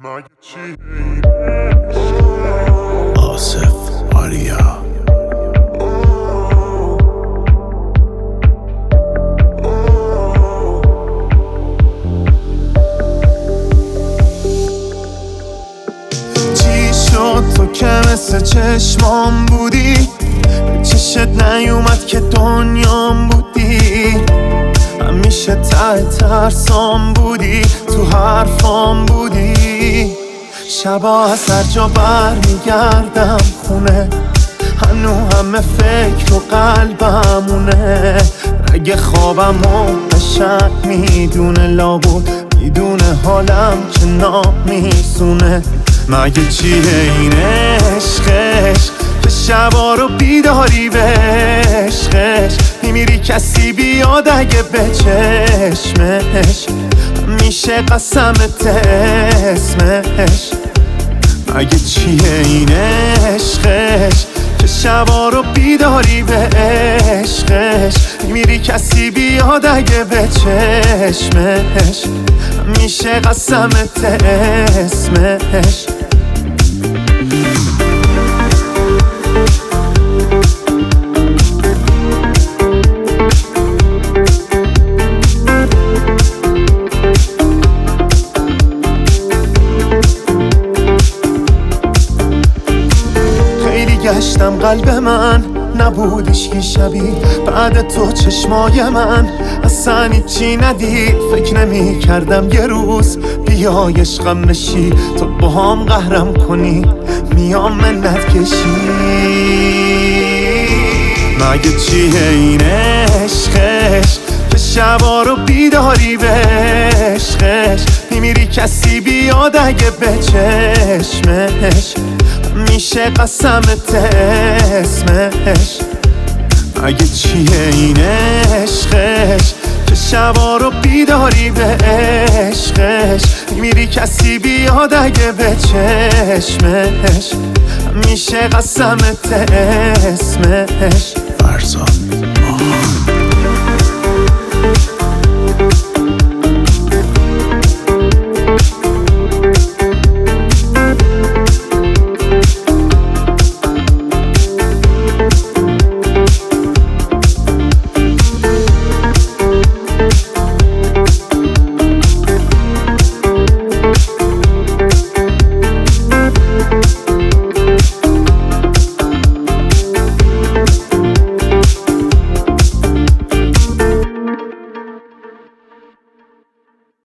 مگه چی آصف آریا چی شد تو که مثل چشمام بودی، به چشت نیومد که دنیام بودی، همیشه ته ترسام بودی، تو حرفام بودی. شبا از هر جا بر میگردم خونه، هنو همه فکر و قلبمونه. اگه خوابم و قشنگ میدونه، لابود میدونه حالم که نامیسونه. مگه چیه این عشقش که شبا رو بیداری به عشقش میمیری کسی بیاد اگه به چشمش میشه قسمت اسمش. مگه چیه این عشقش که شبا رو بیداری به عشقش میمیری کسی بیاد اگه به چشمش میشه قسمت اسمش. گشتم قلب من نبودش که شبیه بعد تو چشمای من اصلا هیچی ندید. فکر نمی کردم یه روز بیای عشقم بشی، تو با هم قهرم کنی میام منت کشی. مگه چیه این عشقش که شبا رو بیداری به عشقش میمیری کسی بیاد اگه به چشمش میشه قسمت اسمش. مگه چیه این عشقش که شبا رو بیداری به عشقش میمیری کسی بیاد اگه به چشمش میشه قسمت اسمش. فرزاد